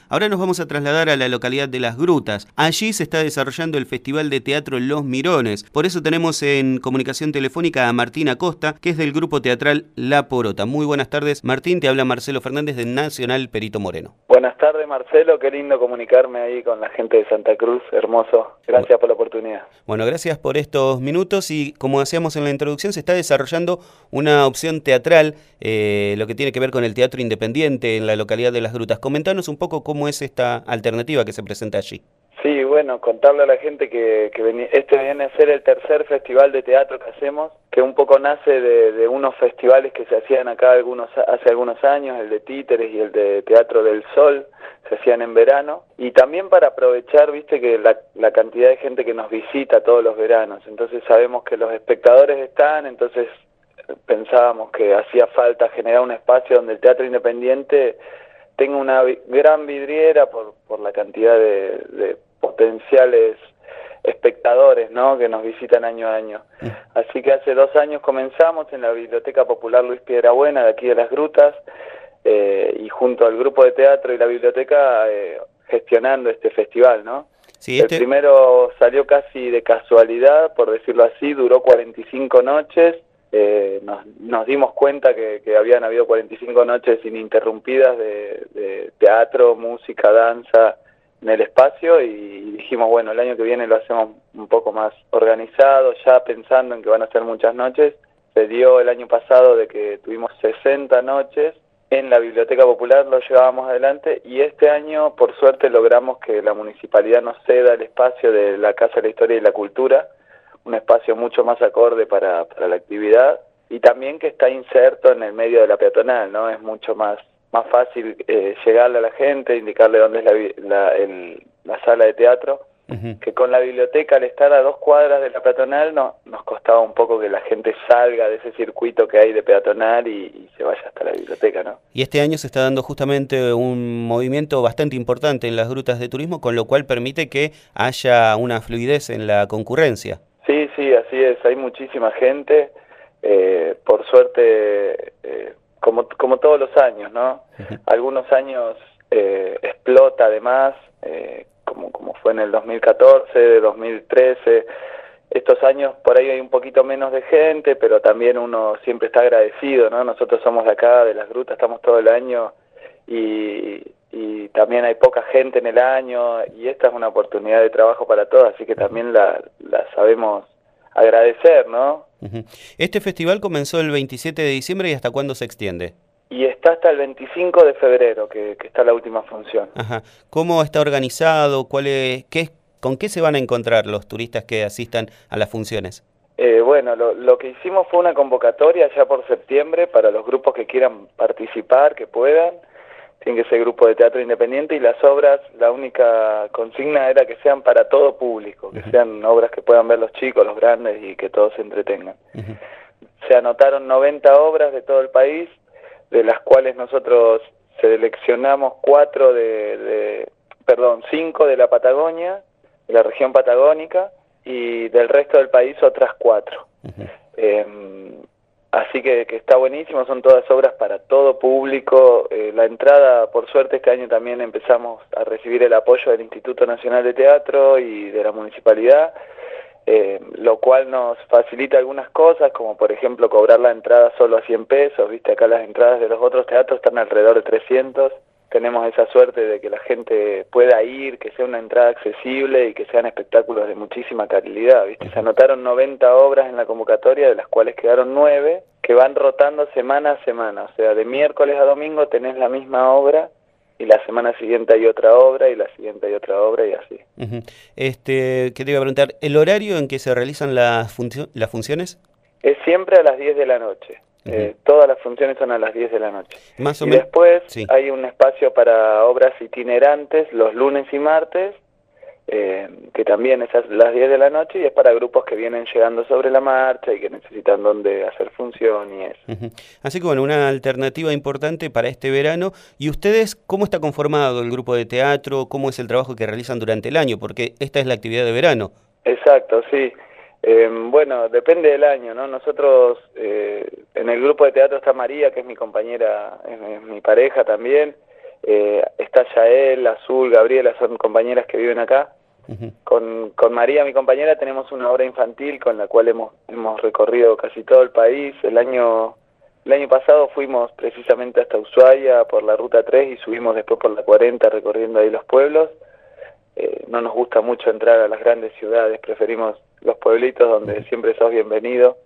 Ahora nos vamos a trasladar a la localidad de Las Grutas. Allí se está desarrollando el Festival de Teatro Los Mirones. Por eso tenemos en comunicación telefónica a Martín Acosta, que es del grupo teatral La Porota. Muy buenas tardes, Martín. Te habla Marcelo Fernández de Nacional Perito Moreno. Buenas tardes, Marcelo. Qué lindo comunicarme ahí con la gente de Santa Cruz. Hermoso. Gracias por la oportunidad. Bueno, gracias por estos minutos y como hacíamos en la introducción, se está desarrollando una opción teatral, lo que tiene que ver con el teatro independiente en la localidad de Las Grutas. Comentanos un poco cómo es esta alternativa que se presenta allí. Sí, bueno, contarle a la gente que este viene a ser el tercer festival de teatro que hacemos, que un poco nace de unos festivales que se hacían acá hace algunos años, el de Títeres y el de Teatro del Sol, se hacían en verano, y también para aprovechar, viste, que la cantidad de gente que nos visita todos los veranos, entonces sabemos que los espectadores están, entonces pensábamos que hacía falta generar un espacio donde el teatro independiente tenga una gran vidriera por la cantidad de potenciales espectadores, ¿no?, que nos visitan año a año. Así que hace 2 años comenzamos en la Biblioteca Popular Luis Piedrabuena de aquí de Las Grutas, y junto al grupo de teatro y la biblioteca gestionando este festival, ¿no? Sí, El primero salió casi de casualidad, por decirlo así, duró 45 noches, nos dimos cuenta que habían habido 45 noches ininterrumpidas de teatro, música, danza en el espacio, y dijimos, bueno, el año que viene lo hacemos un poco más organizado, ya pensando en que van a ser muchas noches. Se dio el año pasado de que tuvimos 60 noches en la Biblioteca Popular, lo llevábamos adelante, y este año, por suerte, logramos que la municipalidad nos ceda el espacio de la Casa de la Historia y la Cultura, un espacio mucho más acorde para la actividad, y también que está inserto en el medio de la peatonal, ¿no? Es mucho más fácil llegarle a la gente, indicarle dónde es la sala de teatro, que con la biblioteca, al estar a 2 cuadras de la peatonal, nos costaba un poco que la gente salga de ese circuito que hay de peatonal y se vaya hasta la biblioteca, ¿no? Y este año se está dando justamente un movimiento bastante importante en las grutas de turismo, con lo cual permite que haya una fluidez en la concurrencia. Sí, así es, hay muchísima gente, por suerte, como todos los años, ¿no? Algunos años explota además, como fue en el 2014, 2013, estos años por ahí hay un poquito menos de gente, pero también uno siempre está agradecido, ¿no? Nosotros somos de acá, de Las Grutas, estamos todo el año y también hay poca gente en el año, y esta es una oportunidad de trabajo para todos, así que también la sabemos agradecer, ¿no? Este festival comenzó el 27 de diciembre, ¿y hasta cuándo se extiende? Y está hasta el 25 de febrero, que está la última función. Ajá. ¿Cómo está organizado? ¿Con qué se van a encontrar los turistas que asistan a las funciones? Bueno, lo que hicimos fue una convocatoria ya por septiembre para los grupos que quieran participar, que puedan. Tienen que ser grupo de teatro independiente, y las obras, la única consigna era que sean para todo público, que sean obras que puedan ver los chicos, los grandes, y que todos se entretengan. Se anotaron 90 obras de todo el país, de las cuales nosotros seleccionamos 5 de la Patagonia, de la región patagónica, y del resto del país otras 4. Así que está buenísimo, son todas obras para todo público. La entrada, por suerte, este año también empezamos a recibir el apoyo del Instituto Nacional de Teatro y de la Municipalidad, lo cual nos facilita algunas cosas, como por ejemplo cobrar la entrada solo a 100 pesos, viste, acá las entradas de los otros teatros están alrededor de 300, tenemos esa suerte de que la gente pueda ir, que sea una entrada accesible y que sean espectáculos de muchísima calidad, viste. Se anotaron 90 obras en la convocatoria, de las cuales quedaron 9, que van rotando semana a semana, o sea, de miércoles a domingo tenés la misma obra, y la semana siguiente hay otra obra, y la siguiente hay otra obra, y así. ¿Qué te iba a preguntar? ¿El horario en que se realizan las funciones? Es siempre a las 10 de la noche. Todas las funciones son a las 10 de la noche. Más o y menos. Después sí. Hay un espacio para obras itinerantes los lunes y martes, que también es a las 10 de la noche, y es para grupos que vienen llegando sobre la marcha y que necesitan dónde hacer función y eso. Así que bueno, una alternativa importante para este verano. ¿Y ustedes cómo está conformado el grupo de teatro? ¿Cómo es el trabajo que realizan durante el año? Porque esta es la actividad de verano. Exacto, sí. Bueno, depende del año, ¿no? Nosotros, en el grupo de teatro está María, que es mi compañera, es mi pareja también. está Yael, Azul, Gabriela, son compañeras que viven acá. Con María, mi compañera, tenemos una obra infantil con la cual hemos recorrido casi todo el país. El año pasado fuimos precisamente hasta Ushuaia por la Ruta 3 y subimos después por la 40 recorriendo ahí los pueblos. No nos gusta mucho entrar a las grandes ciudades, preferimos los pueblitos donde siempre sos bienvenido.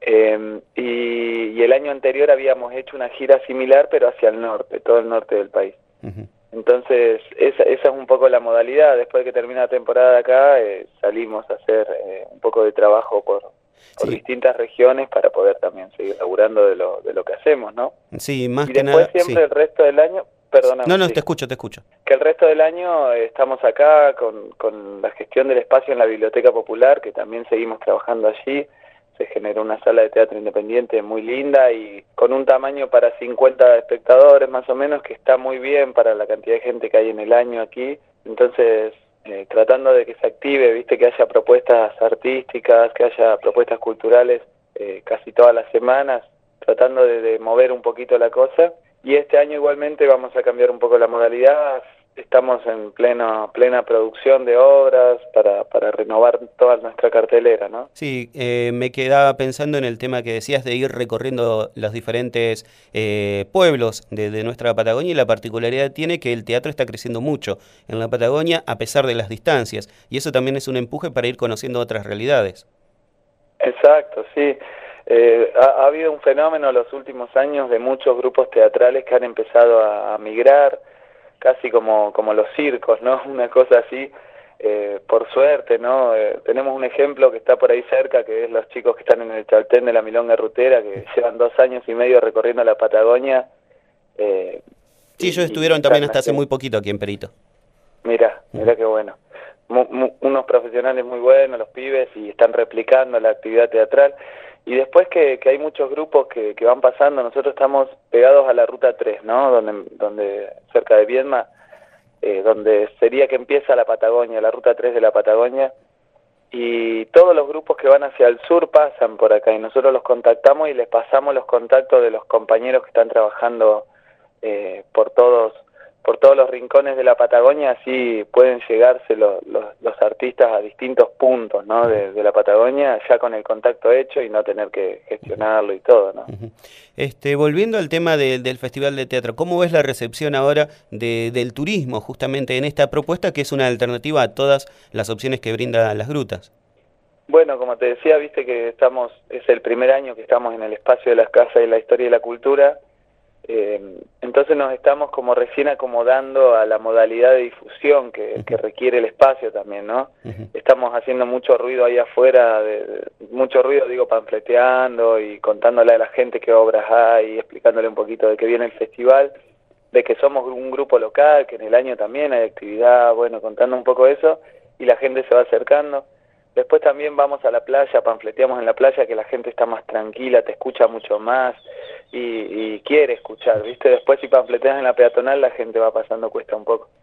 Y el año anterior habíamos hecho una gira similar, pero hacia el norte, todo el norte del país. Entonces, esa es un poco la modalidad. Después de que termina la temporada de acá, salimos a hacer un poco de trabajo por distintas regiones para poder también seguir laburando de lo que hacemos, ¿no? Sí, más y que después nada, siempre el resto del año, perdóname. No, sí, te escucho. que el resto del año estamos acá con la gestión del espacio en la Biblioteca Popular, que también seguimos trabajando allí. Se generó una sala de teatro independiente muy linda y con un tamaño para 50 espectadores más o menos, que está muy bien para la cantidad de gente que hay en el año aquí. Entonces, tratando de que se active, viste, que haya propuestas artísticas, que haya propuestas culturales casi todas las semanas, tratando de mover un poquito la cosa. Y este año igualmente vamos a cambiar un poco la modalidad. Estamos en plena producción de obras para renovar toda nuestra cartelera, ¿no? Sí, me quedaba pensando en el tema que decías de ir recorriendo los diferentes pueblos de nuestra Patagonia, y la particularidad tiene que el teatro está creciendo mucho en la Patagonia a pesar de las distancias, y eso también es un empuje para ir conociendo otras realidades. Exacto, sí. Ha habido un fenómeno en los últimos años de muchos grupos teatrales que han empezado a migrar, casi como los circos, ¿no? Una cosa así, por suerte, ¿no? Tenemos un ejemplo que está por ahí cerca, que es los chicos que están en el Chaltén de la Milonga Rutera, que llevan 2 años y medio recorriendo la Patagonia. Sí, ellos estuvieron también hasta hace muy poquito aquí en Perito. Mirá qué bueno. Unos profesionales muy buenos, los pibes, y están replicando la actividad teatral. Y después que hay muchos grupos que van pasando, nosotros estamos pegados a la Ruta 3, ¿no? Donde cerca de Viedma, donde sería que empieza la Patagonia, la Ruta 3 de la Patagonia, y todos los grupos que van hacia el sur pasan por acá, y nosotros los contactamos y les pasamos los contactos de los compañeros que están trabajando por todos los rincones de la Patagonia, así pueden llegarse los artistas a distintos puntos, ¿no? de la Patagonia, ya con el contacto hecho y no tener que gestionarlo y todo, ¿no? Volviendo al tema del Festival de Teatro, ¿cómo ves la recepción ahora del turismo justamente en esta propuesta, que es una alternativa a todas las opciones que brinda Las Grutas? Bueno, como te decía, viste que es el primer año que estamos en el espacio de las casas de la historia y la cultura. Entonces nos estamos como recién acomodando a la modalidad de difusión que requiere el espacio también, ¿no? Estamos haciendo mucho ruido ahí afuera, mucho ruido, digo, panfleteando y contándole a la gente qué obras hay, explicándole un poquito de qué viene el festival, de que somos un grupo local, que en el año también hay actividad, bueno, contando un poco eso, y la gente se va acercando. Después también vamos a la playa, panfleteamos en la playa, que la gente está más tranquila, te escucha mucho más y quiere escuchar, ¿viste? Después si panfleteas en la peatonal, la gente va pasando cuesta un poco.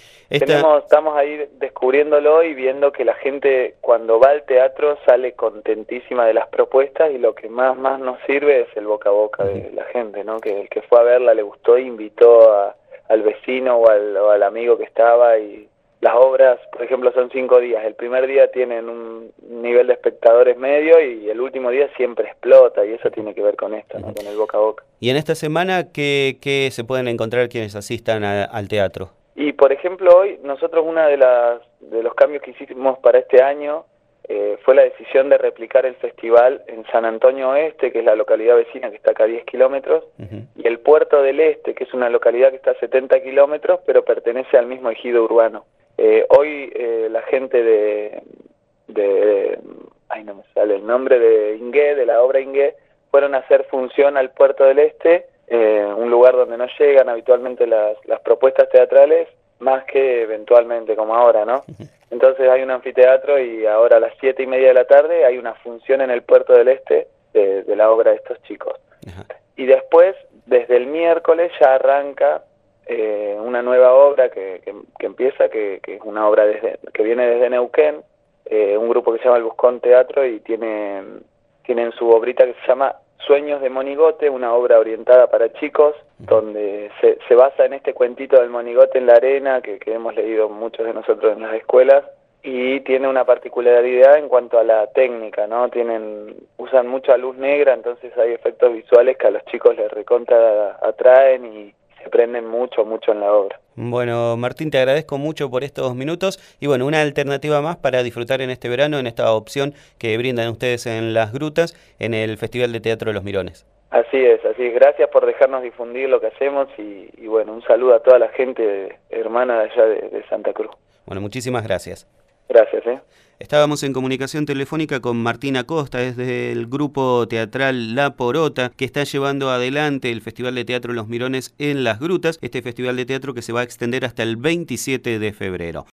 Estamos ahí descubriéndolo y viendo que la gente cuando va al teatro sale contentísima de las propuestas, y lo que más nos sirve es el boca a boca de la gente, ¿no? Que el que fue a verla le gustó e invitó al vecino o al amigo que estaba. Y las obras, por ejemplo, son 5 días. El primer día tienen un nivel de espectadores medio y el último día siempre explota, y eso tiene que ver con esto, ¿no? Con el boca a boca. ¿Y en esta semana qué se pueden encontrar quienes asistan al teatro? Y por ejemplo, hoy nosotros de los cambios que hicimos para este año fue la decisión de replicar el festival en San Antonio Oeste, que es la localidad vecina que está acá a 10 kilómetros, y el Puerto del Este, que es una localidad que está a 70 kilómetros, pero pertenece al mismo ejido urbano. Hoy la gente ay, no me sale el nombre, de Ingué, de la obra Ingué, fueron a hacer función al Puerto del Este, un lugar donde no llegan habitualmente las propuestas teatrales, más que eventualmente como ahora, ¿no? Entonces hay un anfiteatro y ahora a las 7:30 de la tarde hay una función en el Puerto del Este de la obra de estos chicos. Y después, desde el miércoles, ya arranca una nueva obra que empieza, que es una obra que viene desde Neuquén, un grupo que se llama El Buscón Teatro, y tienen su obrita que se llama Sueños de Monigote, una obra orientada para chicos, donde se basa en este cuentito del monigote en la arena que hemos leído muchos de nosotros en las escuelas, y tiene una particularidad en cuanto a la técnica, ¿no? Usan mucha luz negra, entonces hay efectos visuales que a los chicos les recontra atraen y se prenden mucho en la obra. Bueno, Martín, te agradezco mucho por estos minutos y bueno, una alternativa más para disfrutar en este verano, en esta opción que brindan ustedes en Las Grutas, en el Festival de Teatro de los Mirones. Así es. Gracias por dejarnos difundir lo que hacemos y bueno, un saludo a toda la gente hermana de allá de Santa Cruz. Bueno, muchísimas gracias. Gracias. Estábamos en comunicación telefónica con Martín Acosta, es del grupo teatral La Porota, que está llevando adelante el Festival de Teatro Los Mirones en Las Grutas, este festival de teatro que se va a extender hasta el 27 de febrero.